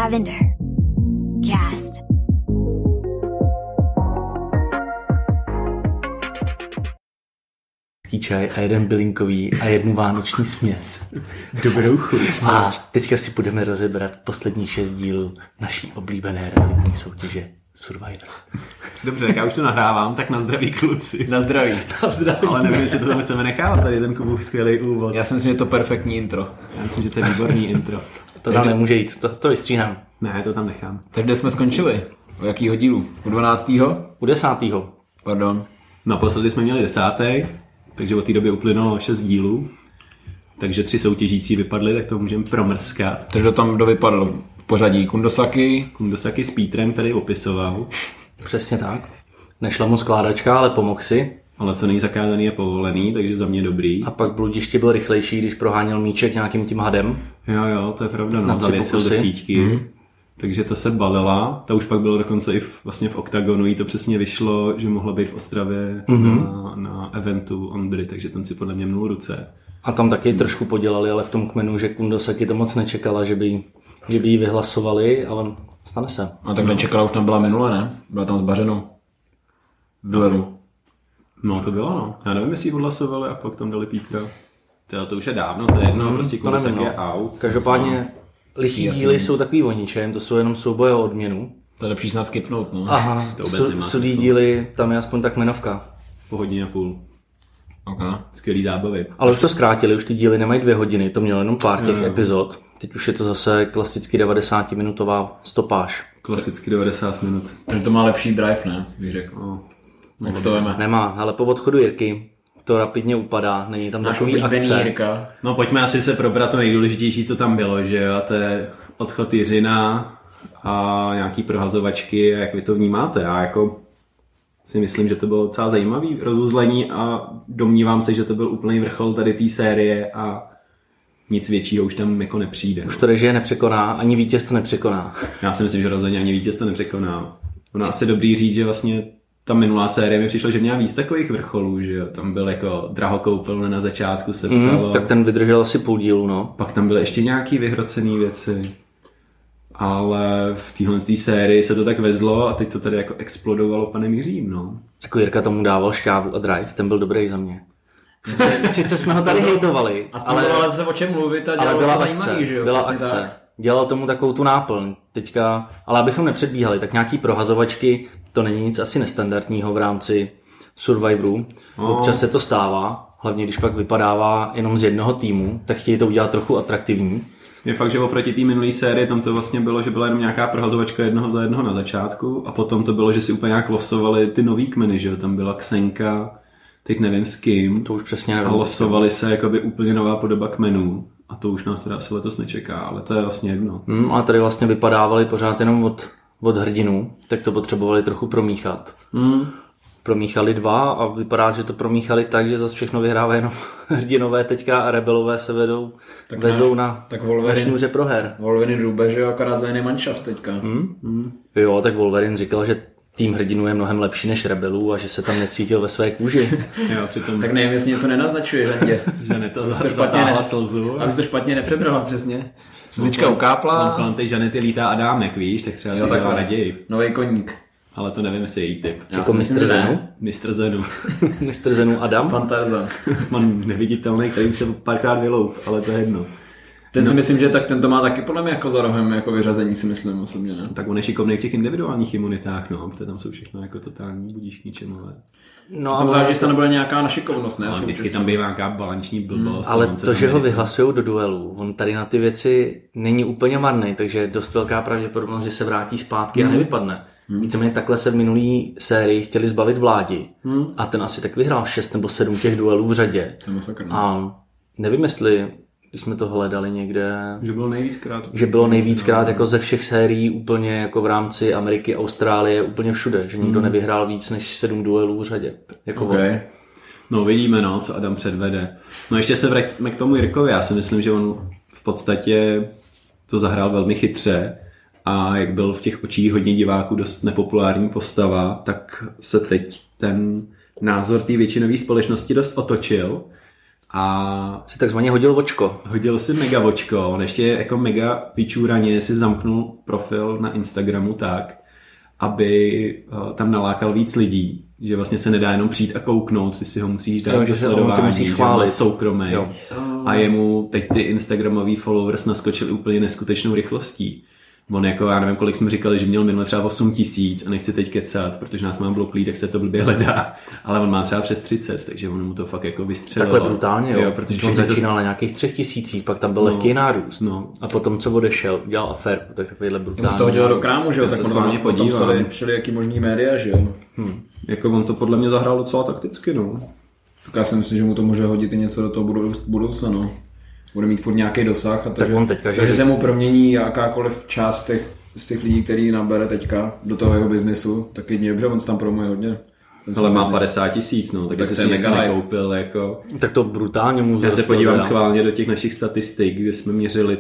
Lavender Cast. Čaj a jeden bylinkový a jednu vánoční směs. Dobrou chuť. A teďka si budeme rozebrat posledních 6 dílů naší oblíbené realitní soutěže Survivor. Dobře, tak já už to nahrávám, tak na zdraví kluci. Na zdraví. Na zdraví. Ale nevím, jestli to tam chceme nechávat, tady ten Kubův skvělý úvod. Já si myslím, že to perfektní intro. Já myslím, že to je výborný intro. To tam nemůže jít, to vystříhám. Ne, to tam nechám. Takže kde jsme skončili? U jakýho dílu? U 12. U 10. Pardon. Naposledy jsme měli 10. Takže od té doby uplynulo 6 dílů. Takže 3 soutěžící vypadly, tak to můžeme promrskat. Takže tam kdo vypadl v pořadí? Kundosaki s Pítrem tady opisoval. Přesně tak. Nešla mu skládačka, ale pomohl si. Ale co není zakázaný je povolený, takže za mě dobrý. A pak bludiště byl rychlejší, když proháněl míček nějakým tím hadem. Jo, to je pravda, no, zavěsil do síťky. Takže to se balila, ta už pak byla dokonce i vlastně v OKTAGONu, jí to přesně vyšlo, že mohla být v Ostravě na eventu Ondry, takže ten si podle mě mnul ruce. A tam taky trošku podělali, ale v tom kmenu, že Kundosaki to moc nečekala, že by ji vyhlasovali, ale stane se. A tak nečekala, už tam byla minule, ne? Byla tam zbařenou. V duelu. No to bylo, no. Já nevím, jestli ji odhlasovali a pak tam dali Pítra. To už je dávno, to je jedno, prostě Kundosaki je out. Každopádně lichý díly jsou takový o ničem, to jsou jenom souboje o odměnu. To je lepší snad skipnout, no. Aha, to vůbec nemá sudý díly, tam je aspoň tak jmenovka. Po hodině a půl. Okay. Skvělý zábavy. Ale už to zkrátili, už ty díly nemají 2 hodiny, to mělo jenom pár těch epizod. Teď už je to zase klasicky 90-minutová stopáž. Klasicky 90 minut. Takže to má lepší drive, ne? Bych řekl. No. Jak to veme? Nemá, ale po odchodu Jirky to rapidně upadá, není tam takový akce. Jirka. No pojďme asi se probrat to nejdůležitější, co tam bylo, že jo, to je odchod Jiřina a nějaký prohazovačky, jak vy to vnímáte. Já jako si myslím, že to bylo docela zajímavý rozuzlení a domnívám se, že to byl úplný vrchol tady té série a nic většího už tam jako nepřijde. Už to režie nepřekoná, ani vítěz to nepřekoná. Já si myslím, že rozhodně ani vítěz to nepřekoná. Ono asi dobrý říct, že vlastně ta minulá série mi přišlo, že měla víc takových vrcholů, že jo. Tam byl jako Drahokoupelna na začátku se psalo. Tak ten vydržel asi půl dílu, no. Pak tam byly ještě nějaký vyhrocený věci. Ale v téhle sérii se to tak vezlo a teď to tady jako explodovalo panem Jiřím, no. Jako Jirka tomu dával šťávu a drive, ten byl dobrý za mě. Sice jsme ho tady hejtovali, ale se o čem mluvit a dělalo to zajímavý, že jo? Byla akce. Tak. Dělal tomu takovou tu náplň. Teďka, ale abychom nepředbíhali, tak nějaký prohazovačky, to není nic asi nestandardního v rámci Survivoru. Občas se to stává, hlavně když pak vypadává jenom z jednoho týmu, tak chtějí to udělat trochu atraktivní. Je fakt, že oproti té minulé sérii tam to vlastně bylo, že byla jenom nějaká prohazovačka jednoho za jednoho na začátku a potom to bylo, že si úplně nějak losovali ty nový kmeny, že jo? Tam byla Ksenka, teď nevím s kým. To už přesně nevím. A losovali se jakoby úplně nová podoba kmenů. A to už nás teda asi letos nečeká, ale to je vlastně jedno. A tady vlastně vypadávali pořád jenom od hrdinů, tak to potřebovali trochu promíchat. Promíchali 2 a vypadá, že to promíchali tak, že zase všechno vyhrává jenom hrdinové teďka a rebelové se vezou na šňůře pro her. Wolverine růbe, že jo, akorát za jiný manšaft teďka. Jo, tak Wolverine říkal, že tým hrdinů je mnohem lepší než rebelů a že se tam necítil ve své kůži. Jo, přitom... Tak nevím, jestli něco nenaznačuje, že ne to zatáhla slzu. Abys to špatně nepřebrala přesně. Slzička ukápla. Kolem té Žanety lítá Adámek, víš, tak třeba si dělá raději. Nový koník. Ale to nevím, jestli je její typ. Jako Mr. Zenu? Mr. Zenu. Mr. Zenu Adam? Fantarzan. Man neviditelný, který už se párkrát vyloup, ale to je jedno. Ten si myslím, že tak ten to má taky podle mě jako za rohem jako vyřazení, si myslím osobně, ne? Tak on je šikovný v těch individuálních imunitách, no, protože tam jsou všechno jako totální budíš k ničemu, ale... No, to tam záleží, že to nebude nějaká našikovnost, ne? Vždycky tam bývá nějaká balanční blbost. Ale to, že ho vyhlasují do duelu, on tady na ty věci není úplně marný, takže je dost velká pravděpodobnost, že se vrátí zpátky a nevypadne. Víceméně takhle se v minulý sérii chtěli zbavit Vládi a ten asi tak vyhrál 6 nebo 7 těch duelů v řadě. A nevím, jestli když jsme to hledali někde, že bylo nejvíckrát jako ze všech sérií úplně jako v rámci Ameriky, Austrálie, úplně všude, že nikdo nevyhrál víc než 7 duelů v řadě. Jako okay. No vidíme, no, co Adam předvede. No ještě se vraťme k tomu Jirkovi, já si myslím, že on v podstatě to zahrál velmi chytře a jak byl v těch očích hodně diváků dost nepopulární postava, tak se teď ten názor té většinové společnosti dost otočil A Si takzvaně hodil vočko. hodil si mega vočko, on ještě jako mega pičůraně si zamknul profil na Instagramu tak, aby tam nalákal víc lidí, že vlastně se nedá jenom přijít a kouknout, ty si ho musíš dát do sledování, musí že schválit. má soukromý. A jemu teď ty Instagramový followers naskočili úplně neskutečnou rychlostí. On jako, já nevím, kolik jsme říkali, že měl minule třeba 8 000 a nechci teď kecat, protože nás mám bloklý, tak se to blbě hledá, ale on má třeba přes 30, takže on mu to fakt jako vystřelilo. Takhle brutálně, jo. protože On začínal na nějakých 3 000, pak tam byl lehký nárůst. No. A potom, co odešel, udělal aférku, tak takovýhle brutální. On z toho dělal do krámu, že jo, Já tak se on s vámi potom podíval. psali jaký možný média, že jo. Jako on to podle mě zahrál docela takticky, no. Tak já si myslím, že mu to může hodit i něco do toho budoucna, no. Bude mít furt nějaký dosah a to, Tak on teďka, že- takže se mu promění jakákoliv část z těch lidí, který nabere teďka do toho jeho biznesu, tak jedině dobře, on se tam promuje hodně. Ale má 50 000, no, tak Tak jestli to je si něco mega hype. nekoupil, jako... Tak to brutálně mu Já se zrostlo podívám teda. schválně do těch našich statistik, kde jsme měřili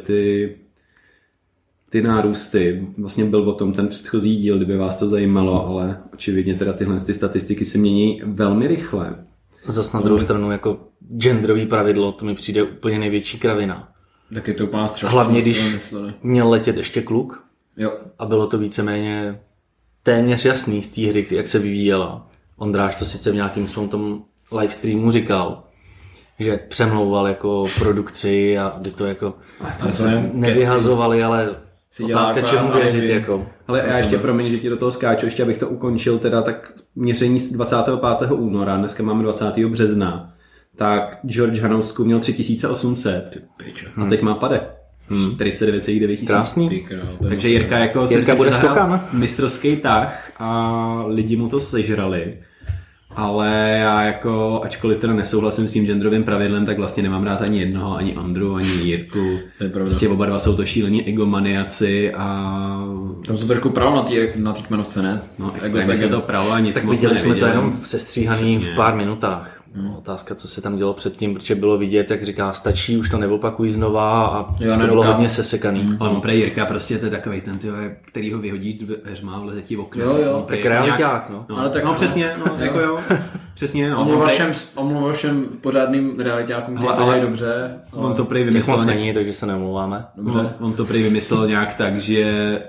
ty nárůsty. Vlastně byl o tom ten předchozí díl, kdyby vás to zajímalo, ale očividně teda tyhle ty statistiky se mění velmi rychle. Zas na druhou stranu jako genderový pravidlo, to mi přijde úplně největší kravina. Tak je to úplná střeška. Hlavně když měl letět ještě kluk Jo. a bylo to víceméně téměř jasný z té hry, jak se vyvíjela. Ondráš to sice v nějakým svém tom livestreamu říkal, že přemlouval jako produkci a aby to jako nevyhazovali, ale dělá otázka, jako čemu věřit alibi. jako. Ale já ještě, promiň, že ti do toho skáču, ještě abych to ukončil, teda tak měření z 25. února, dneska máme 20. března, tak George Hanousku měl 3800 a teď má pade. 49,9 tisíc. Krásný. Takže Jirka jako Jirka bude skokan. mistrovský tah a lidi mu to sežrali. Ale já jako, ačkoliv teda nesouhlasím s tím genderovým pravidlem, tak vlastně nemám rád ani jednoho, ani Ondru, ani Jirku. To je pravda. Prostě oba dva jsou to šílení egomaniaci a Tam se trošku pravo na té kmenovce, ne? no, extrémně se to pravo a nic Tak moc viděli jsme to neviděli. jenom sestříhaný Přesně. v pár minutách. Otázka, co se tam dělo předtím, protože bylo vidět, jak říká, stačí, už to neopakují znova a Jo, to bylo nedokáže. hodně sesekaný. Ale on prej Jirka prostě to je takovej ten, tyjo, který ho vyhodíš dveřma, vleze ti v okno. Jo. On prej Tak realiťák, no. No, Ale tak no, no. přesně, no, jako jo. Přesně, no. Omluval všem pořádným realitákům, kteří to ale- dělají dobře. On to prej Těch vymyslel moc není, takže se nemluváme. Dobře. On to prý vymyslel nějak tak, že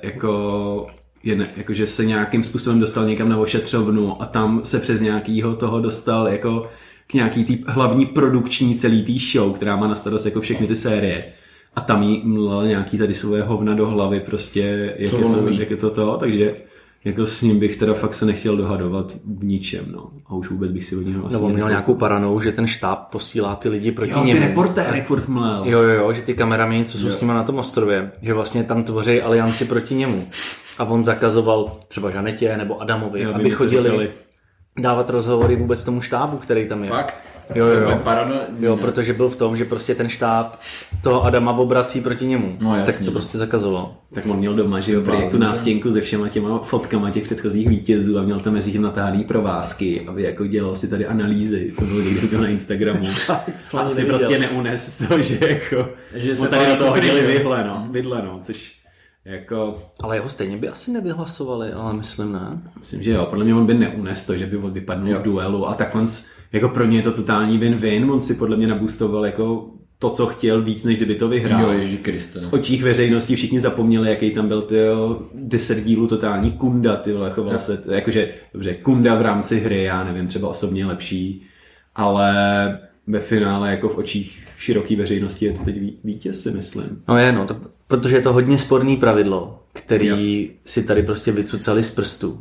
jako že se nějakým způsobem dostal někam na ošetřovnu a tam se přes nějakýho toho dostal jako k nějaký tý hlavní produkční celý tý show, která má na starost jako všechny ty série. A tam jí mlel nějaký tady svoje hovna do hlavy prostě, jak je to, takže jako s ním bych teda fakt se nechtěl dohadovat v ničem, no. A už vůbec bych si od něho Nebo měl nějakou paranou, že ten štáb posílá ty lidi proti Jo, ty němu. reportéry furt mlel. Jo, že ty kameramani, co jsou s nimi na tom ostrově, že vlastně tam tvoří alianci proti němu. A on zakazoval třeba Žanetě nebo Adamovi, Jo, aby vím, co chodili říkali. dávat rozhovory vůbec tomu štábu, který tam je. Fakt? Jo. Jo, Protože byl v tom, že prostě ten štáb toho Adama obrací proti němu. No, jasně. Tak to prostě zakazoval. Tak on měl doma, že jo, prý jak tu nástěnku se všema těma fotkama těch předchozích vítězů a měl tam mezi tím natáhlý provázky, aby jako dělal si tady analýzy, to bylo někdy na Instagramu. A asi prostě neunes to, že jako, Že se on tady pár na to jako hodili friže. vidle, no, což jako, Ale jeho stejně by asi nevyhlasovali, ale myslím ne. myslím, že jo, podle mě on by neunes to, že by on vypadnul v duelu a takhle, jako pro něj je to totální win-win, on si podle mě naboostoval jako to, co chtěl víc, než kdyby to vyhrál. Jo, Ježí Kriste. V očích veřejnosti všichni zapomněli, jaký tam byl tyjo, 10 dílů totální kunda, tyjo, choval se, jakože, dobře, kunda v rámci hry, já nevím, třeba osobně lepší, ale ve finále jako v očích široký veřejnosti je to teď vítěz, si myslím. No je, no, protože je to hodně sporný pravidlo, který si tady prostě vycucali z prstu.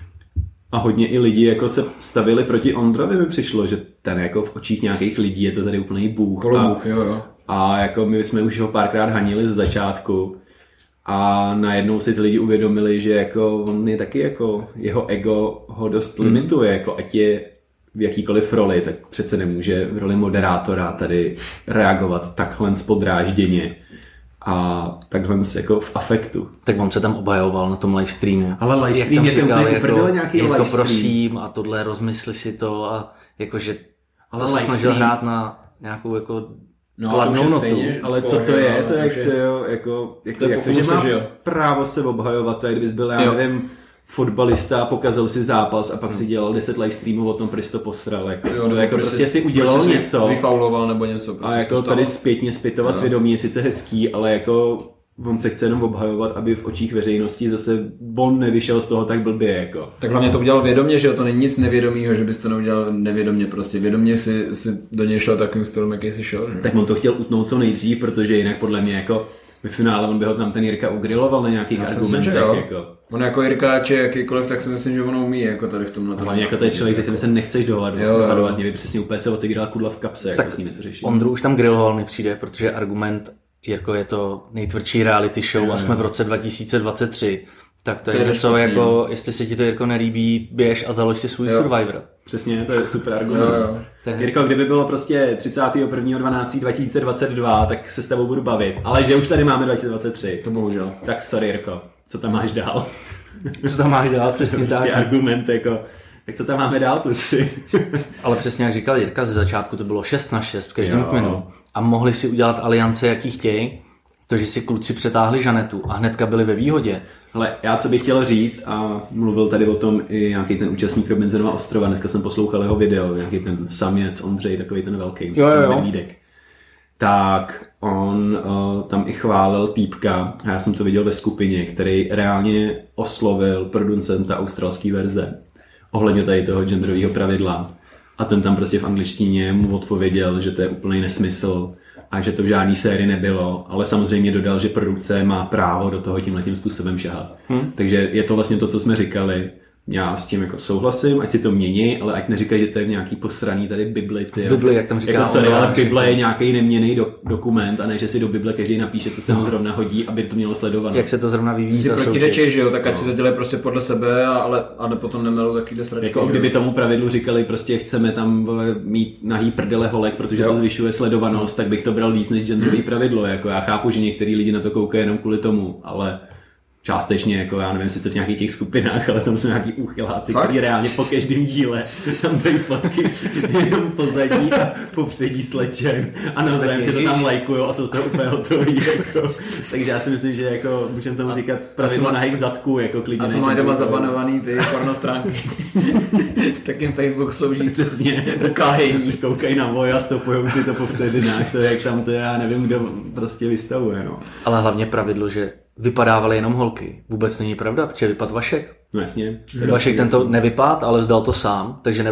A hodně i lidi jako se stavili proti Ondrovi, mi přišlo, že ten jako v očích nějakých lidí je to tady úplný bůh. Kolobůh, jo. A jako my jsme už ho párkrát hanili z začátku a najednou si ty lidi uvědomili, že jako on je taky jako jeho ego ho dost limituje, jako ať je v jakýkoliv roli, tak přece nemůže v roli moderátora tady reagovat takhle spodrážděně a takhle jako v afektu. Tak on se tam obhajoval na tom livestreamu. Ale livestream Jak je tam to říkal, úplně uprdele nějaký jako livestream. prosím a tohle rozmysli si to a jakože Ale co se snažil livestream- hrát na nějakou jako No, kladnou to už je notu. stejně, že- Ale co to je? To je to jak je- to jo, jako To je jak po to, že fuse, má že jo? právo se obhajovat, to je kdybys byl, já Jo. nevím, fotbalista pokazil si zápas a pak si dělal 10 live streamů o tom, proč to posral. Jako, Jo, to jako prostě si udělal něco. Vyfauloval nebo něco. Prostě a jako tady zpětně zpytovat svědomí je sice hezký, ale jako on se chce jenom obhajovat, aby v očích veřejnosti zase on nevyšel z toho tak blbě. Jako. Tak hlavně to udělal vědomě, že jo, to není nic nevědomého, že bys to neudělal nevědomě, prostě vědomě si do něj šel takovým stylem, jaký si šel. Že? Tak on to chtěl utnout co nejdřív, protože jinak podle mě jako ve finále on by ho tam ten Jirka ugriloval na nějakých argumentech. Jako. On jako Jirka, či jakýkoliv, tak si myslím, že ono umí jako tady v tomhle. Hlavně jako ten člověk, se kterým se nechceš dohadovat, mě by přesně úplně se otevírala kudla v kapse, tak jako s ním něco řešit. Ondru už tam griloval mi přijde, protože argument, Jirko, je to nejtvrdší reality show a jsme v roce 2023. Tak to je něco jako, jestli se ti to Jirko nelíbí, běž a založ si svůj Survivor. Přesně, to je super argument. Jirko, kdyby bylo prostě 31.12.2022, tak se s tebou budu bavit. Ale že už tady máme 2023. To bohužel. Tak sorry, Jirko, co tam máš dál? Co tam máš dál, přesně tak. Prostě argument, jako, tak co tam máme dál, kluci? Ale přesně jak říkal Jirka, ze začátku to bylo 6-6 v každém kmenu. A mohli si udělat aliance, jaký chtějí. To, že si kluci přetáhli Žanetu a hnedka byli ve výhodě. Ale já co bych chtěl říct, a mluvil tady o tom i nějaký ten účastník Robinzonova ostrova, dneska jsem poslouchal jeho video, nějaký ten saměc, Ondřej, takový ten velký, ten medvídek. Tak on tam i chválil týpka, a já jsem to viděl ve skupině, který reálně oslovil producenta australské verze ohledně tady toho genderového pravidla. A ten tam prostě v angličtině mu odpověděl, že to je úplný nesmysl a že to v žádný sérii nebylo, ale samozřejmě dodal, že produkce má právo do toho tímhletím způsobem šahat. Takže je to vlastně to, co jsme říkali. Já s tím jako souhlasím, ať si to mění, ale ať neříkají, že to je nějaký posraný tady Bibli. Bibli, jak tam říká. Jako sorry, ale Bible je nějaký neměnný dokument a ne, že si do Bible každý napíše, co se mu zrovna hodí, aby to mělo sledovat. Jak se to zrovna vyvíjí. Si protiřečej, že jo, tak ať si to dělají prostě podle sebe, ale potom nemelou takovýhle sračky. Jako kdyby tomu pravidlu říkali, prostě chceme tam mít nahý prdele holek, protože to zvyšuje sledovanost, tak bych to bral víc než genderový pravidlo. Jako já chápu, že některý lidi na to koukají jenom kvůli tomu, ale částečně, jako já nevím, jestli jste v nějakých těch skupinách, ale tam jsou nějaký úchyláci, kteří reálně po každém díle tam dají fotky jenom pozadí a popředí slečen a navzájem si to tam lajkujou a jsou z toho úplně hotový. Jako. Takže já si myslím, že jako můžeme tomu říkat pravidlo nahých zadků, jako klidně. A jsou mají doma zabanovaný ty pornostránky. Tak jim Facebook slouží přesně to káhejní. Koukají na voj a stopujou si to po vteřinách, to je jak tam to já nevím, kdo prostě vystavuje. No. Ale hlavně pravidlo, že vypadávaly jenom holky. Vůbec není pravda, protože vypadl Vašek. No jasně. Vašek ten to nevypadl, ale vzdal to sám, takže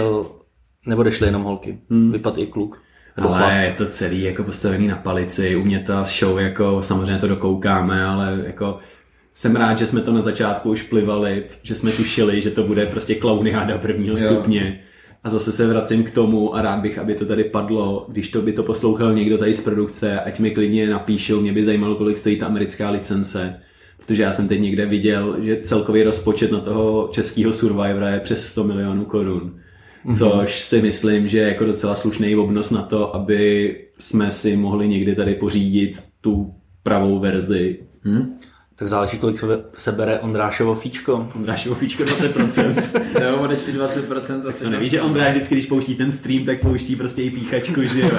neodešly jenom holky. Vypadl i kluk. Ale je to celý jako postavený na palici. U mě ta show, jako samozřejmě to dokoukáme, ale jako jsem rád, že jsme to na začátku už plivali, že jsme tušili, že to bude prostě klauniáda prvního stupně. A zase se vracím k tomu a rád bych, aby to tady padlo, když to by to poslouchal někdo tady z produkce, ať mi klidně napíšou, mě by zajímalo, kolik stojí ta americká licence, protože já jsem teď někde viděl, že celkový rozpočet na toho českého Survivora je přes 100 milionů korun, což si myslím, že je jako docela slušný obnos na to, aby jsme si mohli někdy tady pořídit tu pravou verzi. Tak záleží, kolik se bere Ondrášovo fíčko. Ondrášovo fíčko 20%. Jo, odečti 20% asi. To nevíš, že Ondráš vždycky, když pouští ten stream, tak pouští prostě i píchačku, že jo.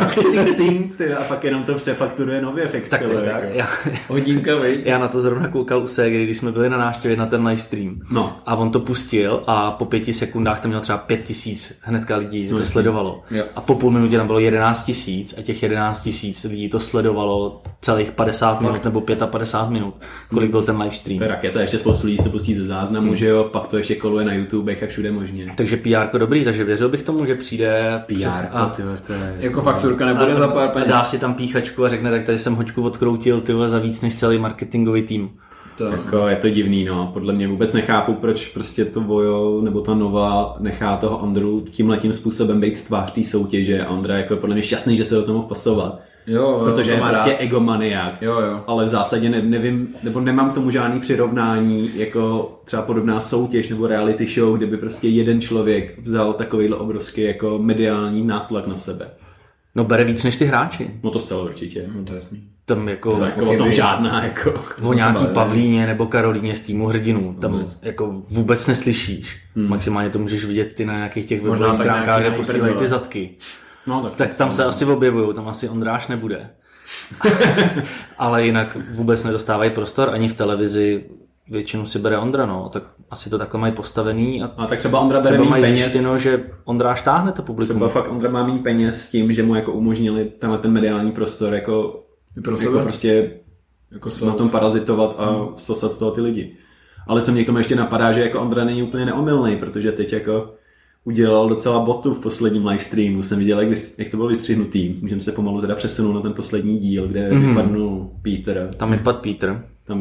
A pak jenom to přefakturuje nově v Excelu. Tak. Hodinka, veď. Já na to zrovna koukal u Ségry, když jsme byli na návštěvě na ten live stream. No. A on to pustil a po 5 sekundách tam měl třeba 5000 hnedka lidí, že to sledovalo. Jo. A po půl minutě tam bylo 11 000 a těch 11 000 lidí to sledovalo celých 50 minut nebo 55 minut. Kolik byl ten live stream. To je raketa, ještě spoustu lidí to pustí ze záznamu, že jo, pak to ještě koluje na YouTube a všude možně. Takže PR dobrý, takže věřil bych tomu, že přijde PR, jako fakturka nebude za pár peněz. Dá si tam píchačku a řekne, tak tady jsem hoďku odkroutil za víc než celý marketingový tým. Jako je to divný, no. Podle mě vůbec nechápu, proč prostě to Vojo nebo ta Nova nechá toho Ondru tímhletím způsobem být tvář té soutěže a Ondra jako podle mě šťastný, že se do toho mohl pasovat. Jo, protože je prostě rád. egomaniak. Jo. Ale v zásadě nevím, nebo nemám k tomu žádný přirovnání, jako třeba podobná soutěž nebo reality show, kde by prostě jeden člověk vzal takovýhle obrovský jako mediální nátlak na sebe. No bere víc než ty hráči. No to zcela určitě. No to je jasný. Tam jako o tom žádná jako. O nějaký Pavlíně nebo Karolíně z týmu Hrdinů. Tam jako vůbec neslyšíš. Maximálně to můžeš vidět ty na nějakých těch webových stránkách, kde posílají ty zadky. No, tak tam se asi objevujou, tam asi Ondráš nebude. Ale jinak vůbec nedostávají prostor ani v televizi. většinu si bere Ondra, no, tak asi to takhle mají postavený a tak třeba Ondra bere třeba méně mají peněz. zjištěno, že Ondra štáhne to publikum. Třeba fakt Ondra má méně peněz s tím, že mu jako umožnili tenhle ten mediální prostor jako prostě jako na tom parazitovat a sosat z toho ty lidi. Ale co mě k tomu ještě napadá, že jako Ondra není úplně neomylný, protože teď jako udělal docela botu v posledním livestreamu. Jsem viděl, jak to bylo vystřihnutý. Můžeme se pomalu teda přesunout na ten poslední díl, kde vypadnul Peter. Tam vypadl Peter.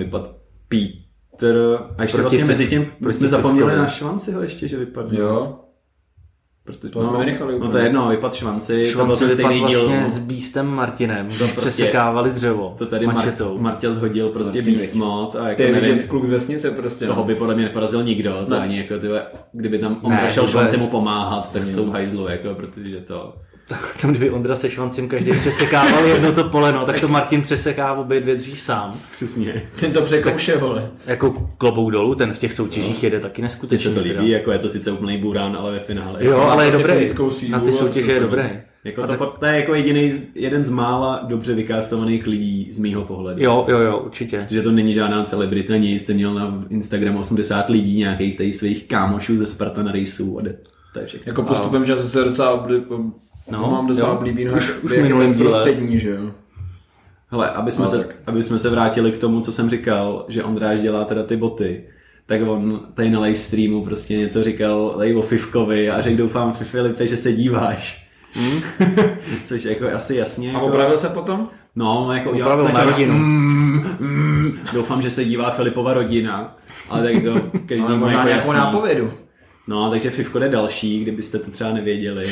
A ještě vlastně mezi tím jsme zapomněli na Švanciho ještě, že vypadl. Jo. To jsme vynechali úplně. No to je jedno, vypadl Švanci. Švanci vypadl vlastně s Beastem Martinem, když přesekávali dřevo. To tady Marťa zhodil prostě Beast mod. A jako to je vidět kluk z vesnice prostě. Toho by podle mě neporazil nikdo. To ani jako kdyby tam Ondra šel Švanci mu pomáhat, tak jsou hajzlu, jako, protože to... Tam kdyby Ondra se Švancem každý přesekával jedno to poleno, tak to Martin přeseká obě dvě dřív sám. Přesně. Jsem to překouše, vole. Jako klobouk dolů, ten v těch soutěžích jede taky neskutečně. Mně se to líbí, jako je to sice úplný burán, ale ve finále. Jo, ale je dobrý. Na ty soutěže je dobrý. Jako to je jako jeden z mála dobře vykástovaných lidí z mýho pohledu. Jo, určitě. Protože to není žádná celebrita, nic. Jste měl na Instagramu 80 lidí, nějakých tady svých kámošů ze Spartan Raceů a to je všechno. Jako postupem času se docela mám docela oblíbí už minulým prostřední, že jo. Hele, aby jsme se vrátili k tomu, co jsem říkal, že Ondráš dělá teda ty boty, tak on tady na live streamu prostě něco říkal tady o Fifkovi a řekl doufám Filipe, že se díváš. Což jako asi jasně. A opravil se potom? No, jako opravil na rodinu. Doufám, že se dívá Filipova rodina. Ale tak to každý ale možná jako nějakou nápovědu. No, takže Fifko jde další, kdybyste to třeba nevěděli.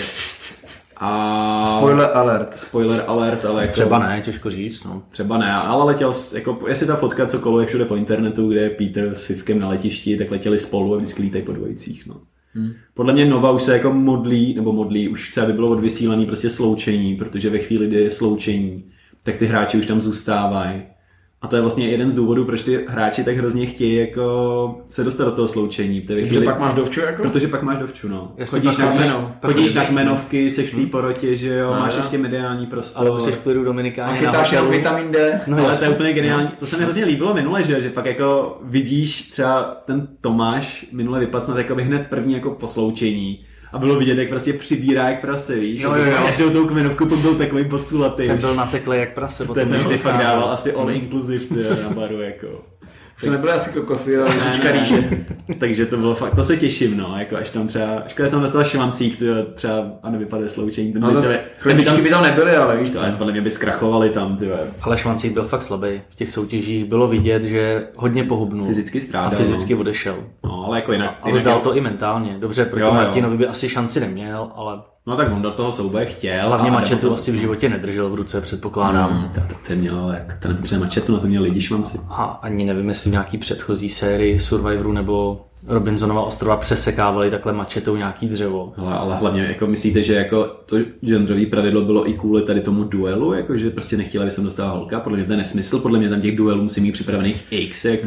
A... Spoiler alert, ale jako... Třeba ne, těžko říct, no. Třeba ne, ale letěl, jako, jestli ta fotka, co koluje všude po internetu, kde je Peter s Fifkem na letišti, tak letěli spolu a vždycky lítají po dvojicích, no. Podle mě Nova už se jako modlí, už chce, aby bylo odvysílaný prostě sloučení, protože ve chvíli, kdy je sloučení, tak ty hráči už tam zůstávají. A to je vlastně jeden z důvodů, proč ty hráči tak hrozně chtějí jako se dostat do toho sloučení. Protože pak máš dovču jako? Protože pak máš dovču, no. Chodíš na kmenovky, seš v té porotě, že jo, máš ještě mediální prostor. Ale jsi v klidu Dominikáně. A chytáš jenom vitamin D. No, ale to je úplně geniální. To se mi hrozně líbilo minule, že pak jako vidíš třeba ten Tomáš minule vypad jako hned první jako posloučení. A bylo vidět, jak prostě přibírá jak prase, víš? Jo. S každou tou kmenovku byl takový podsulatý. Tak byl nateklý jak prase. Ten si fakt dával asi all inclusive na baru, jako. Už to nebyly asi kokosy, ale lžička rýže. Takže to bylo fakt, to se těším, no, jako až tam třeba, škoda jsem dostal Švancík, třeba a nevypadne sloučení. No zase chlebičky by tam nebyly, ale víš co. Podle mě by zkrachovali tam, ty. Ale Švancík byl fakt slabý. V těch soutěžích bylo vidět, že hodně pohubnul. Fyzicky strádal. A fyzicky odešel. No, ale jako jinak. Ale zdal to i mentálně. Dobře, proti Martinovi by asi šanci neměl, ale... No tak on do toho souboje chtěl. Hlavně mačetu asi v životě nedržel v ruce, předpokládám. Tak ten měl, ale ten nepotřebuje mačetu, na to měl lidi Švanci. A ani nevím, jestli nějaký předchozí sérii Survivoru nebo Robinsonova ostrova přesekávali takhle mačetou nějaký dřevo. Ale hlavně jako myslíte, že jako to genderový pravidlo bylo i kvůli tady tomu duelu, jako že prostě nechtěla, aby jsem dostala holka? Podle mě to je nesmysl, podle mě tam těch duelů musí mít připravených x, jako.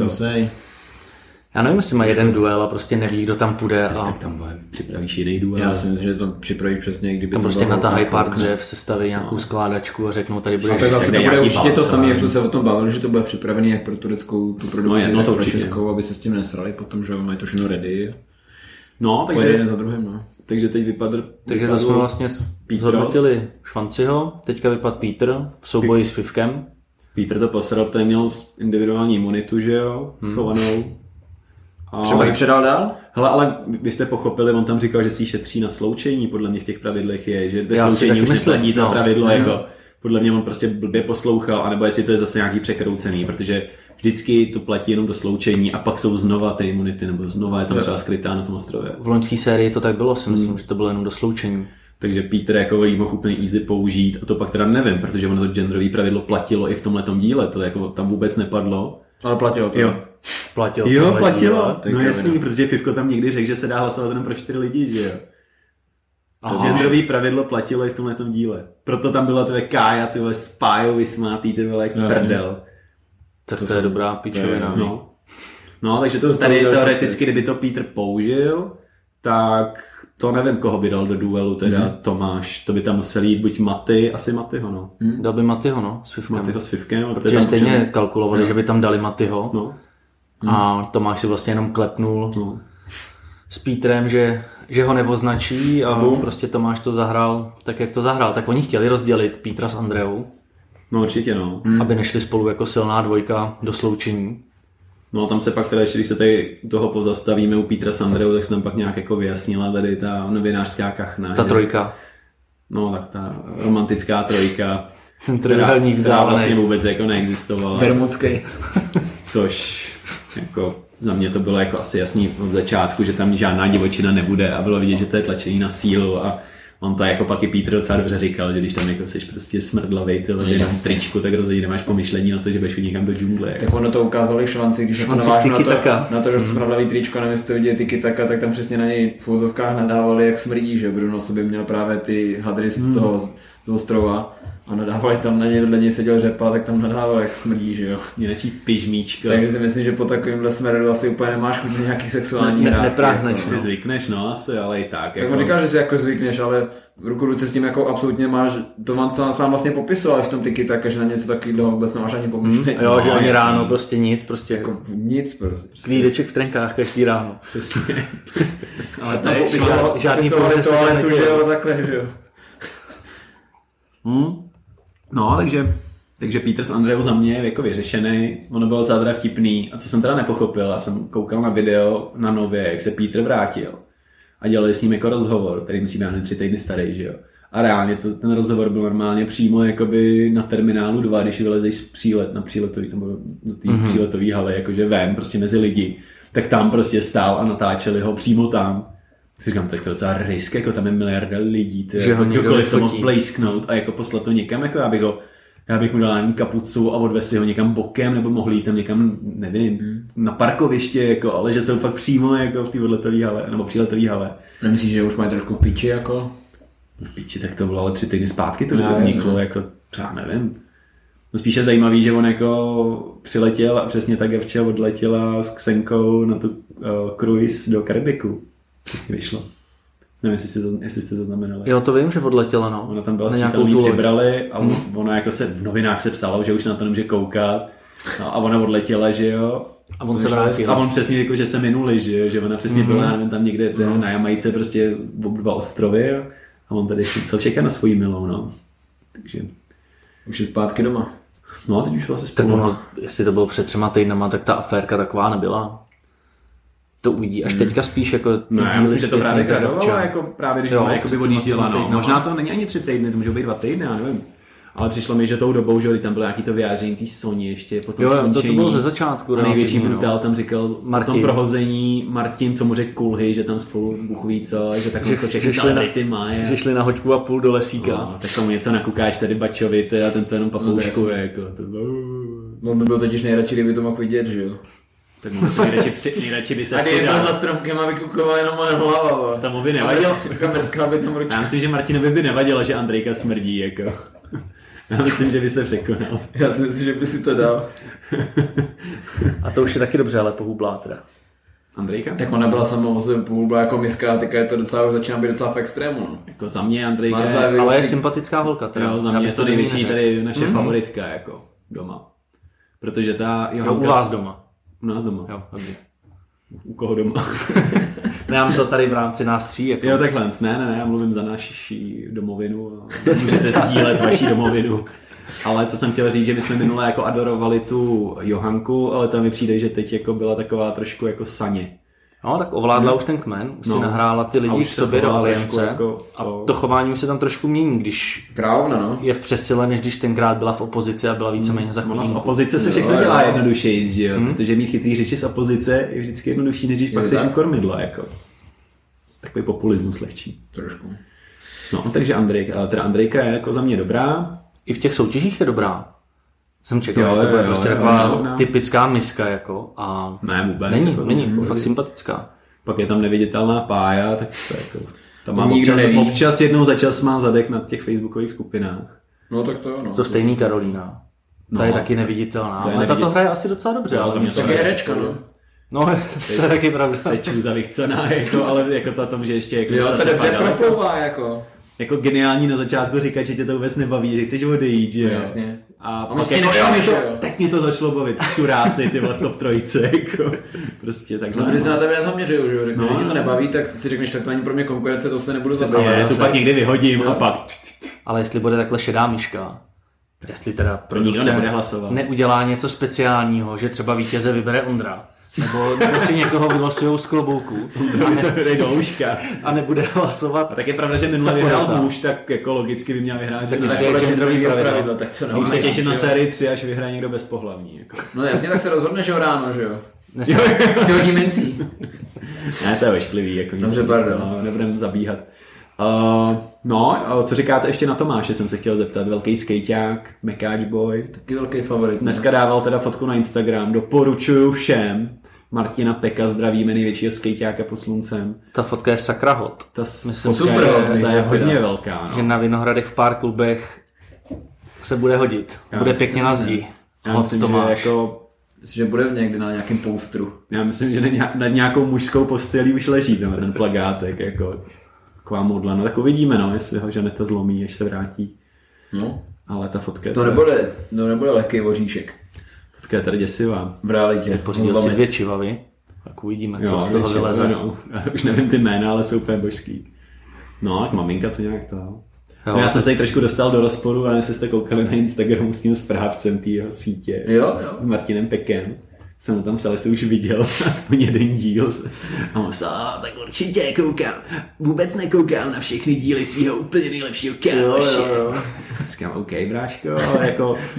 Já nevím, jestli má jeden duel a prostě neví, kdo tam půjde. A... Tak tam připravíš jiný duel. Já si myslím, že to připravíš přesně, kdyby tam prostě natahají pár dřev, sestaví nějakou skládačku a řeknou, tady bude. A to zase to bude určitě to samé, jak jsme se o tom bavili, že to bude připravený jak pro tureckou tu produkci, tak pro českou, aby se s tím nesrali potom, že mají to všechno ready. No, takže jeden za druhým, no. Takže teď vypadl. Takže to jsme vlastně zhodnotili Švanciho, teďka vypadl Peter v souboji s Fifkem. Peter to posral, ten měl individuální imunitu, že jo, schovanou. Třeba ji předal dál? Hele, ale vy jste pochopili, on tam říkal, že si šetří na sloučení, podle mě v těch pravidlech je, že bez sloučení už neplatí to pravidlo, jako podle mě on prostě blbě poslouchal, anebo jestli to je zase nějaký překroucený, protože vždycky to platí jenom do sloučení a pak jsou znova ty imunity, nebo znova je tam třeba skrytá na tom ostrově. V loňské sérii to tak bylo, si myslím, že to bylo jenom do sloučení. Takže Peter jako jí mohl úplně easy použít a to pak teda nevím, protože ono to genderový pravidlo platilo i v tomhletom díle, to jako tam vůbec nepadlo. Ale platilo to. Jo. Platilo. No jasný, protože Fifko tam někdy řekl, že se dá hlasovat jenom pro 4 lidi, že jo. To genderový pravidlo platilo i v tomhletom díle. Proto tam byla tvoje Kája, ty vole spájo vysmátý, ty vole jak prdel. Tak to je dobrá píčovina. No, takže to tady teoreticky, kdyby to Peter použil, tak to nevím, koho by dal do duelu, teda Tomáš. To by tam musel jít buď asi Matyho, no. Dal by Matyho, no, s Fifkem. Matyho s Fifkem. Protože stejně kalkulovali, že by tam dali Matyho. No. A Tomáš si vlastně jenom klepnul s Pítrem, že ho neoznačí a prostě Tomáš to zahrál tak, jak to zahrál. Tak oni chtěli rozdělit Pítra s Andreou. No určitě, no. Aby nešli spolu jako silná dvojka do sloučení. No tam se pak teda, když se tady toho pozastavíme u Pítra s Andreou, tak se tam pak nějak jako vyjasnila tady ta novinářská kachna. Ta trojka. No tak ta romantická trojka, která vlastně vůbec jako neexistovala. Vermutský. Což jako za mě to bylo jako asi jasný od začátku, že tam žádná divočina nebude a bylo vidět, že to je tlačení na sílu a on to jako pak i Pítr docela dobře říkal, že když tam jako jsi prostě smrdlavej ty lidi na tričku, tak rozhodně nemáš pomyšlení na to, že budeš někam do džungle. Tak ono to ukázali švanci, když to navážu na to, že smrdlavý tričko, nevím, jestli to viděli tiki-taka, tak tam přesně na něj v úzovkách nadávali, jak smrdí, že Bruno sobě měl právě ty hadry z toho z ostrova a nadávali tam na něj, vedle něj seděl Řepa, tak tam nadával, jak smrdí, že jo. Něčí pižmíčko. Takže si myslím, že po takovémhle smrdu asi úplně nemáš chuť nějaký sexuální hrátky. Nepráhneš, si zvykneš, no asi, ale i tak. Tak jako... on říká, že si jako zvykneš, ale v ruku ruce s tím jako absolutně máš, to vám sám vlastně popisoval v tom tiki-taka, že na něco takového vůbec nemáš ani pomyšlení. Jo, že ani ráno prostě nic, prostě jako nic prostě. Klídeček v trenkách každý ráno. Přesně. Ale tady žádný toaletu, že jo, takhle, že jo. No, takže Pítr s Andreou za mě je jako vyřešený, ono bylo docela teda vtipný a co jsem teda nepochopil, já jsem koukal na video na Nově, jak se Pítr vrátil a dělali s ním jako rozhovor, který musí být 3 týdny starý, že jo. A reálně ten rozhovor byl normálně přímo jakoby na terminálu 2, když vylezeš na příletový, nebo do té příletový haly, jakože ven, prostě mezi lidi, tak tam prostě stál a natáčeli ho přímo tam. Si říkám, tak to je docela risk, jako tam je miliarda lidí, že ho kdokoliv to mohl plejsknout a jako poslat to někam, jako já bych mu dal ani kapucu a odvez si ho někam bokem, nebo mohli jít tam někam, nevím, na parkoviště, jako, ale že jsou fakt přímo jako v té odletový hale, nebo příletový hale. Nemyslíš, že už mají trošku v píči, jako? V píči, tak to bylo ale 3 týdny zpátky, to vzniklo, jako, třeba nevím. No spíše zajímavý, že on jako přiletěl a přesně ta Gavča odletěla s Ksenkou na tu cruise do Karibiku. Přesně vyšlo. Nevím, jestli jste to znamenali. Jo, to vím, že odletěla, no. Ona tam byla střítelný, přibrali a ona jako se v novinách se psalo, že už se na to nemůže koukat. No, a ona odletěla, že jo. A on se vrátil. A on přesně jako, že se minuli, že ona přesně byla tam někde na Jamajce, prostě v 2 ostrovy a on tady musel čekat na svoji milou, no. Takže už je zpátky doma. No a teď už vlastně spolu. Tak ono, jestli to bylo před 3 týdnama, tak ta aférka taková nebyla. To uvidí až teďka spíš jako... No já myslím, že to právě gradovalo, jako právě když ona jako by odjížděla, no. Možná to není ani 3 týdny, to můžou být 2 týdny, já nevím. Ale přišlo mi, že tou dobou, že tam bylo nějaký to vyjádření té Sony ještě po tom skončení. To bylo ze začátku. A největší brutal tam říkal o tom prohození Martin, co mu řekl Kulhy, že tam spolu buchví co, že takhle co všechny celebrity má. Že šli na 1,5 hoďku do lesíka. No, tak tomu něco nakukáš tady Bačovi a ten to jenom papouškuje. Jako, no by byl totiž nejradši, kdyby to mohl vidět, že jo. Tak nejradši by se přidal. A jednou za stromkem a vykukoval jenom moje hlava. Tam by nevadilo. Já myslím, že Martinovi by nevadilo, že Andrejka smrdí, jako. Já myslím, že by se překonal. Já si myslím, že by si to dal. A to už je taky dobře, ale pohublá teda. Andrejka? Tak ona byla sama o sobě pohublá jako miska a teďka je to docela, už začíná být docela v extrému. No. Jako za mě Andrejka ale je sympatická holka. Teda. Jo, za mě je to největší tady naše favoritka jako doma. Protože ta Johanka... U vás doma. U nás doma. Jo, dobrý. U koho doma? Ne, já myslel tady v rámci nás 3. Jako... Jo, takhle. Ne, já mluvím za naši domovinu. Můžete sdílet vaši domovinu. Ale co jsem chtěl říct, že my jsme minule jako adorovali tu Johanku, ale tam mi přijde, že teď jako byla taková trošku jako saně. No, tak ovládla už ten kmen, už si nahrála ty lidi k sobě do aliance jako a to chování už se tam trošku mění, když je v přesile, než když tenkrát byla v opozici a byla víceméně za chvíli. Z opozice se všechno dělá jednodušeji, že jo? Protože mít chytrý řeči z opozice je vždycky jednodušší, než když pak seš u kormidla, jako. Takový populismus lehčí. Trošku. No, takže Andrejka je jako za mě dobrá. I v těch soutěžích je dobrá. Jsem čekal, že to bude prostě taková typická miska, jako, a ne, vůbec. Není, fakt sympatická. Pak je tam neviditelná Pája, tak se jako, tam má občas jednou za čas má zadek na těch facebookových skupinách. No tak to jo, no. To stejný Karolína. Ta je taky neviditelná, ale ta to hraje asi docela dobře. Tak je herečka, no. No, to je taky pravda. Teď čůza vychcená, jako, ale jako ta tom, že ještě... Jako jo, to dobře proplouvá, jako. Jako geniální na začátku říkat, že tě to vůbec nebaví, že chceš odejít, že jo. Jasně. A pak jako, tak mě to začalo bavit, šuráci, ty v top 3, jako, prostě takhle. No, protože se na tebe nezaměřují, že jo, řekneš, že tě to nebaví, tak si řekneš, tak to není pro mě konkurence, to se nebudu zabývat. To pak někdy vyhodím a pak. Ale jestli bude takhle šedá myška, jestli teda produkce neudělá něco speciálního, že třeba vítěze vybere Ondra, nebo si někoho vylosujou z klobouku a nebude hlasovat. A tak je pravda, že minule vyhrál muž, tak jako logicky by měl vyhrát. Tak jistě je genderový pravidlo. Můžu se těšit na sérii 3, až vyhraje někdo bezpohlavní. Jako. No jasně, tak se rozhodne, že ráno, že jo. Si hodí mincí. Ne, to je vešklivý, jako nic, nebudeme zabíhat. No, co říkáte ještě na Tomáše, jsem se chtěl zeptat, velký skejťák, mekáč boy. Taky velký favorit. Dneska dával teda fotku na Instagram, doporučuju všem. Martina Peka, zdravíme, největšího skejťáka pod sluncem. Ta fotka je sakra hot. Ta je hodně velká. No. Že na Vinohradech v pár klubech se bude hodit. Bude pěkně na zdi. Hot Tomáš. Myslím, že bude někdy na nějakém poustru. Já myslím, že nad nějakou mužskou postelí už leží ten plagátek, jako taková modla. No tak uvidíme, no, jestli ho Žaneta zlomí, až se vrátí. No. Ale ta fotka to nebude lehký voříšek. Fotka je tady děsivá. V realitě. Ty pořídil si 2 čivavy, tak uvidíme, co z toho vyleze. No. Já už nevím ty jména, ale jsou úplně božský. No, tak maminka to nějak to. No, já jsem se trošku dostal do rozporu, ale jestli jste koukali na Instagramu s tím správcem té jeho sítě. Jo. S Martinem Pekem. Jsem mu tam psal, jestli už viděl aspoň jeden díl. A on psal, tak určitě koukám. Vůbec nekoukám na všechny díly svýho úplně nejlepšího kámoše. Jo. Říkám, OK, bráško, ale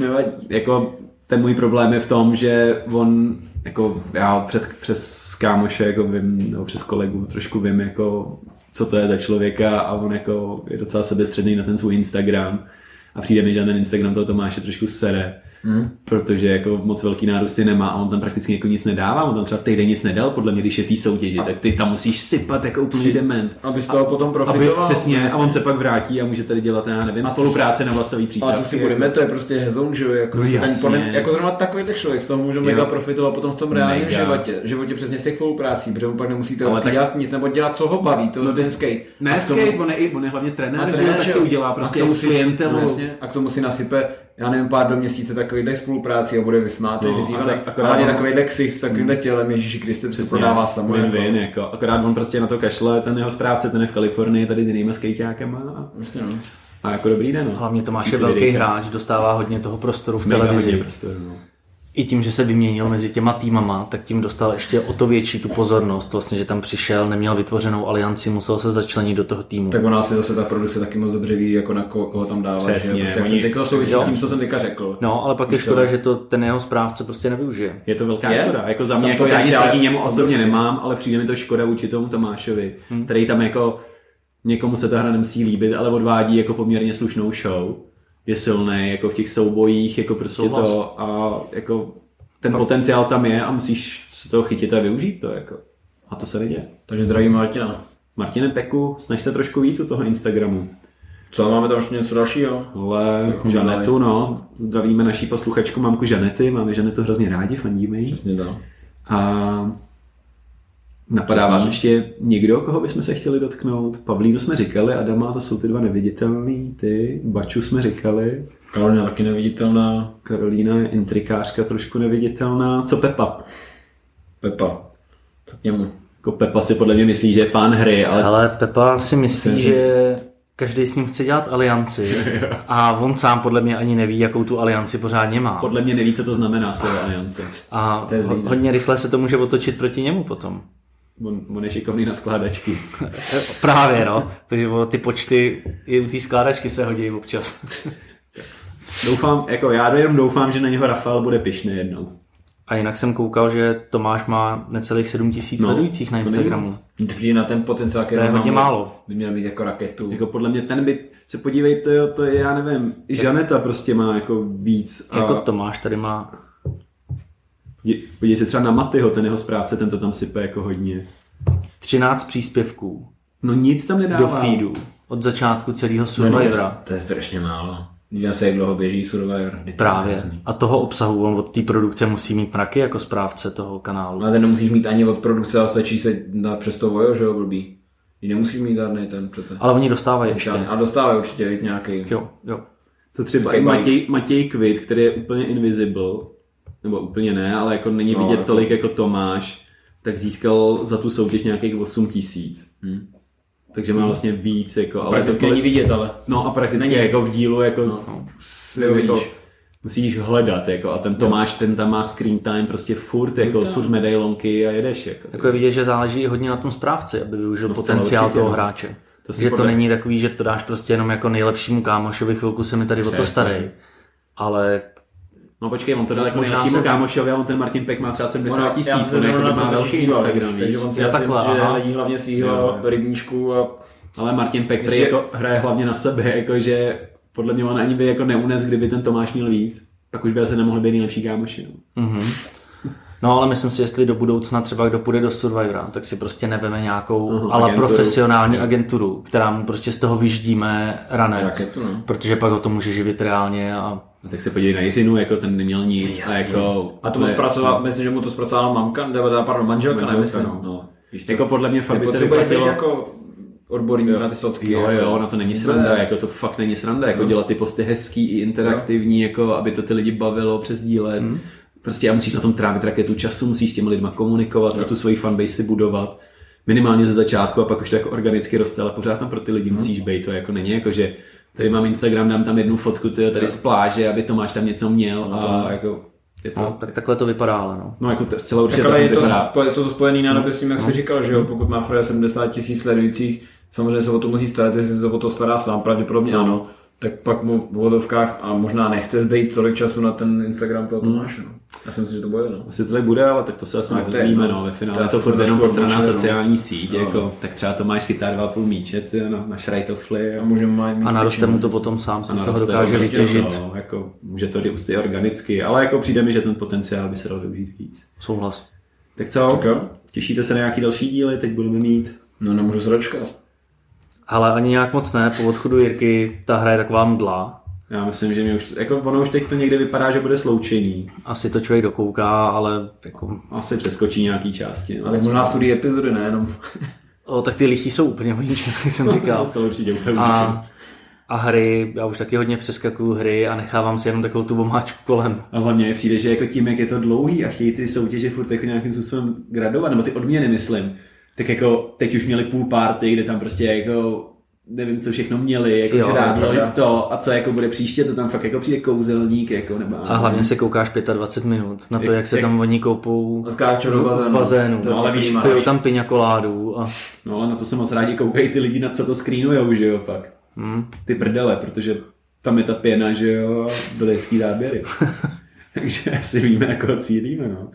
jako ten můj problém je v tom, že on, jako já přes kámoše, jako vím, nebo přes kolegu trošku vím, jako co to je za člověka a on jako je docela sebestředný na ten svůj Instagram a přijde mi, že ten Instagram toho Tomáše trošku sere. Protože jako moc velký nárůsty nemá a on tam prakticky jako nic nedává, on tam třeba týden nic nedal, podle mě, když je v té soutěži, tak ty tam musíš sypat jako úplný dement. Aby z toho potom profitoval. Přesně, a on se pak vrátí a může tady dělat, já nevím, spolupráce na vlasový přípravky. A co si budeme, to je prostě hezoun, že jo, jako, jako zrovna takovýhle člověk, z toho může mega profitovat potom v tom reálném životě přesně z těch spoluprácí, protože on pak nemusíte vlastně dělat nic, nebo dělat, co ho baví, to ten skate. Ne skate, on je hlavně trenér, tak se udělá prostě klientelu. A k tomu si nasype, já nevím, pár do měsíce takovýhle spolupráci a bude vysmátej, vyzývaný. A hlavně takovýhle ksich s takovýmhle tělem, Ježíši Kriste, se prodává samo. Jako. Akorát on prostě na to kašle, ten jeho správce, ten je v Kalifornii, tady s jinýma skejťákama. A jako dobrý den. No. Hlavně Tomáš je velký hráč, dostává hodně toho prostoru v televizi. I tím, že se vyměnil mezi těma týmama, tak tím dostal ještě o to větší tu pozornost, vlastně, že tam přišel, neměl vytvořenou alianci, musel se začlenit do toho týmu. Tak u nás je zase ta produkce taky moc dobře ví, jako na koho tam dává. Přesně. To souvisí s tím, co jsem teďka řekl. No, ale pak je škoda, že to ten jeho správce prostě nevyužije. Je to velká škoda. Jako za mě, jako já nic proti němu osobně nemám, ale přijde mi to škoda vůči tomu Tomášovi, který tam jako někomu se ta hra nemusí líbit, ale odvádí jako poměrně slušnou show. Je silný jako v těch soubojích, jako prostě souhlas. To a jako ten potenciál tam je a musíš se toho chytit a využít to jako. A to se neděje. Takže zdravím Martina. Martine Peku, snaž se trošku víc u toho Instagramu. Co, máme tam ještě něco dalšího? Ale Žanetu, no, zdravíme naší posluchačku mamku Žanety, máme Žanetu hrozně rádi, fandíme jí. Přesně tak. A napadá vás ještě někdo, koho bychom se chtěli dotknout? Pavlínu jsme říkali, Adama, to jsou ty dva neviditelný, ty, Baču jsme říkali. Karolína taky neviditelná. Karolína je intrikářka, trošku neviditelná. Co Pepa? Pepa, tak němu. Jako Pepa si podle mě myslí, že je pán hry, ale... Ale Pepa si myslí, že každý s ním chce dělat alianci a on sám podle mě ani neví, jakou tu alianci pořádně má. Podle mě neví, co to znamená slovo aliance. A hodně rychle se to může otočit proti němu potom. On je šikovný na skládačky. Právě, no. Takže ty počty i u té skládačky se hodí občas. Doufám, jako já jenom doufám, že na něho Rafael bude pyšný jednou. A jinak jsem koukal, že Tomáš má necelých 7 000 sledujících na Instagramu. Přijde na ten potenciál, který to je hodně málo. By měl mít jako raketu. Jako podle mě ten by, se podívejte, jo, to je, já nevím, i Žaneta prostě má jako víc. Jako Tomáš tady má... Podívej se třeba na Matyho, ten jeho správce, ten to tam sype jako hodně. 13 příspěvků. No nic tam nedává. Do feedu. Od začátku celého Survivora. To je strašně málo. Dívám se, jak dlouho běží Survivor. Právě. A toho obsahu on od té produkce musí mít mraky jako správce toho kanálu. Ale ten nemusíš mít ani od produkce, ale stačí se dát přes to Vojo, že jo, blbý. I nemusí mít žádnej ten přece. Ale oni dostávají ještě. A dostávají určitě nějaký. Jo. To třeba i Matěj Kvit, který je úplně invisible, nebo úplně ne, ale jako není vidět tolik jako Tomáš, tak získal za tu soutěž nějakých 8 000. Takže má vlastně víc. Jako, ale prakticky není vidět, ale... No a prakticky není. Jako v dílu jako, jako musíš hledat. Jako, a ten Tomáš, ten tam má screen time prostě furt, jako, furt medailonky a jedeš. Jako je vidět, že záleží hodně na tom správci, aby využil potenciál toho hráče. Že to není takový, že to dáš prostě jenom jako nejlepšímu kámošovi, chvilku se mi tady o to starej. Ale... No počkej, on to dal jako nejlepšímu kámošovi a on ten Martin Pek má třeba 70 000, to jako má velký Instagram. Takže on si asi myslí, že hledí hlavně svýho rybníčku a... Ale Martin Pek jako hraje hlavně na sebe, jakože podle mě on ani by jako neunes, kdyby ten Tomáš měl víc. Pak už by asi nemohli být nejlepší kámoši. No ale myslím si, jestli do budoucna třeba kdo půjde do Survivora, tak si prostě neveme nějakou ale profesionální agenturu, která mu prostě z toho vyždíme ranec, protože pak ho to může živit reálně a tak se podívej na Jiřinu, jako ten neměl nic. A to mu zpracovala, myslím, že mu to zpracovala mamka, nebo manželka, nemyslím. No. Jako podle mě fakt by se vyplatilo... jako odborník na ty socky. Jo, na to není sranda, jako to fakt není sranda, jako dělat ty posty hezký i interaktivní, jako aby to ty lidi bavilo přes dílet. Prostě a musíš na tom trávit raketu času, musíš s těmi lidma komunikovat a tu svoji fanbase si budovat. Minimálně ze začátku a pak už to jako organicky roste, ale pořád tam pro ty lidi musíš být, to jako není jako, že tady mám Instagram, dám tam jednu fotku tady z pláže, aby Tomáš tam něco měl a jako je to... No, tak takhle to vypadá, ale no. No jako zcela určitě tak, ale to vypadá. Jsou to spojený nádoby s tím, jak jsi říkal, že jo, pokud má Freja 70 000 sledujících, samozřejmě se o to musí starat, jestli se o to stará sám, pravděpodobně ano, tak pak mu v vodovkách a možná nechce zbejt tolik času na ten Instagram toho Tomáše, no. Já si myslím, že to bude, no. Asi to tak bude, ale tak to se asi nedozvíme, no, ve finále to furt jenom posraná sociální síť, jako, tak třeba Tomáš chytá 2,5 míče na šrajtofly a naroste mu to potom sám, se z toho dokáže vytěžit. No, jako, může to růst organicky, ale jako přijde mi, že ten potenciál by se dal využít víc. Souhlas. Tak co? Těšíte se na nějaký další díly? Teď budeme mít? No nemůžu se dočkat. Ale ani nějak moc ne, po odchodu Jirky ta hra je taková mdla. Já myslím, že ono už teď to někde vypadá, že bude sloučení. Asi to člověk dokouká, ale jako... Asi přeskočí nějaký části. No. Ale možná studí epizody, nejenom. Tak ty lichý jsou úplně vojíčky, jak jsem říkal. A hry, já už taky hodně přeskakuju hry a nechávám si jenom takovou tu vomáčku kolem. A hlavně přijde, že jako tím, jak je to dlouhý a chtějí ty soutěže furt jako nějakým způsobem gradovat, nebo ty odměny myslím, tak jako teď už měli půl party, kde tam prostě jako nevím, co všechno měli, jako žrádlo to a co jako bude příště, to tam fakt jako přijde kouzelník, jako nebo... A hlavně se koukáš 25 minut na to, jak se tam oni koupou v bazénu. No, ale víš, pijou tam piňakoládu a... No ale na to se moc rádi koukají ty lidi, na co to screenujou, že jo, pak. Ty prdele, protože tam je ta pěna, že jo, byly hezký záběry. Takže asi víme, na koho cílíme, no.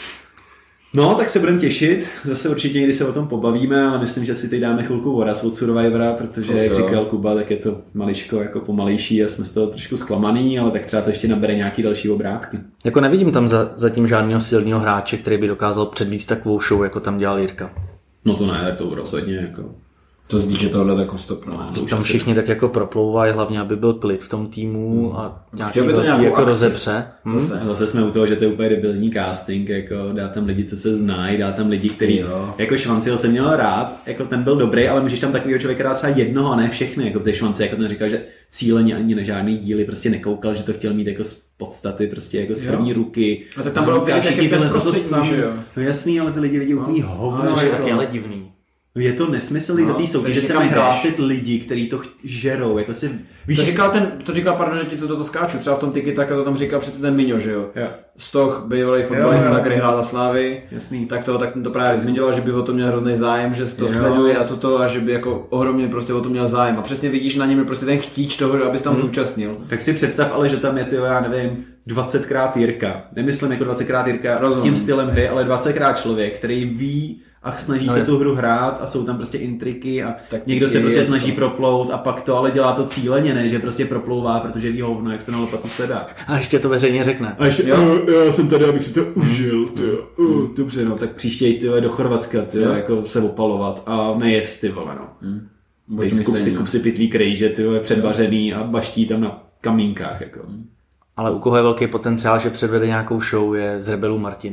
No, tak se budeme těšit. Zase určitě někdy se o tom pobavíme, ale myslím, že si teď dáme chvilku voraz od Survivora, protože, jak říkal Kuba, tak je to maličko jako pomalejší a jsme z toho trošku zklamaný, ale tak třeba to ještě nabere nějaký další obrátky. Jako nevidím tam zatím žádného silného hráče, který by dokázal předvíct takovou show, jako tam dělal Jirka. No to ne, tak to rozhodně jako... To zdí, že tohle jako stopno. Tam všichni tak jako proplouvají, hlavně aby byl klid v tom týmu a nějaký velký jako rozepře. Zase jsme u toho, že to je úplně debilní casting, jako dá tam lidi, co se znají, dá tam lidi, který jako Švancil jsem měl rád, jako ten byl dobrý, ale můžeš tam takovýho člověka dát třeba jednoho a ne všechny, jako ty Švanci, jako ten říkal, že cíleně ani na žádný díly prostě nekoukal, že to chtěl mít jako z podstaty, prostě jako z první ruky. A tak tam bylo všichni bezprostřední, že jo? No jasný, ale ty lidi vidí úplný hovno. Což je taky ale divný. Je to nesmyslný do té soutěže, že se mají hlásit lidi, kteří to žerou, jako si... Víš, to říkal, pardon, že ti to skáču, třeba v tom Tiki Taka to tam říkal přece ten Miňo, že jo? Stoch, bývalý fotbalista, který hrál za Slávy, tak to právě zmiňoval, že by o to měl hrozný zájem, že to sleduje a že by jako ohromně prostě o to měl zájem. A přesně vidíš na něm prostě ten chtíč toho, abys tam zúčastnil. Tak si představ ale, že tam je, já nevím, 20krát Jirka. Nemyslím jako 20krát Jirka s tím stylem hry, ale 20krát člověk, který ví a snaží se tu hru hrát a jsou tam prostě intriky a tak někdo se prostě snaží proplout a pak to ale dělá to cíleně, ne, že prostě proplouvá, protože ví hovno, jak se na lopatu sedá. A ještě to veřejně řekne. A ještě, já jsem tady, abych si to užil, dobře, no, tak příště jít do Chorvatska, jako se opalovat a nejest, ty vole, no. Kup si pytlík rejže, předvařený a baští tam na kamínkách, jako. Ale u koho je velký potenciál, že předvede nějakou show, je z Rebelů Martin.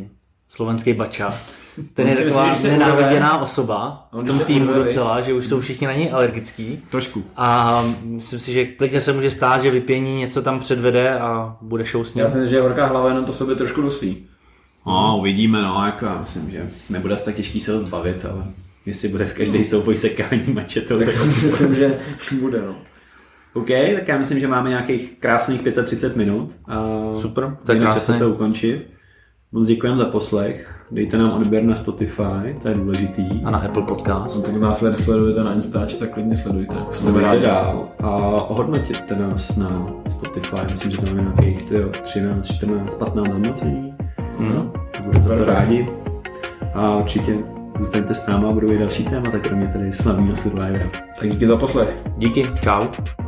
slovenský Bača. Ten je taková nenáviděná osoba v tom týmu docela, že už jsou všichni na něj alergický. Trošku. A myslím si, že klidně se může stát, že vypění něco tam předvede a bude show s ním. Já si myslím, že horká hlava jenom to sobě trošku dusí. No, uvidíme, no, jako já myslím, že nebude tak těžký se ho zbavit, ale jestli bude v každý souboj sekání mačetou, tak si myslím, že bude, no. OK, tak já myslím, že máme nějakých krásných 35 minut. Super, tak je čas to ukončit. Moc děkujeme za poslech. Dejte nám odběr na Spotify, to je důležitý. A na Apple Podcast. Tak nás sledujete na Instači, tak klidně sledujte. Sledujte dál a ohodnotíte nás na Spotify. Myslím, že tam máme nějakých 13, 14, 15 hodnocení. Budeme to rádi. A určitě zůstaňte s náma a budou i další témata, kromě tady slavného Survivora. Tak díky za poslech. Díky, čau.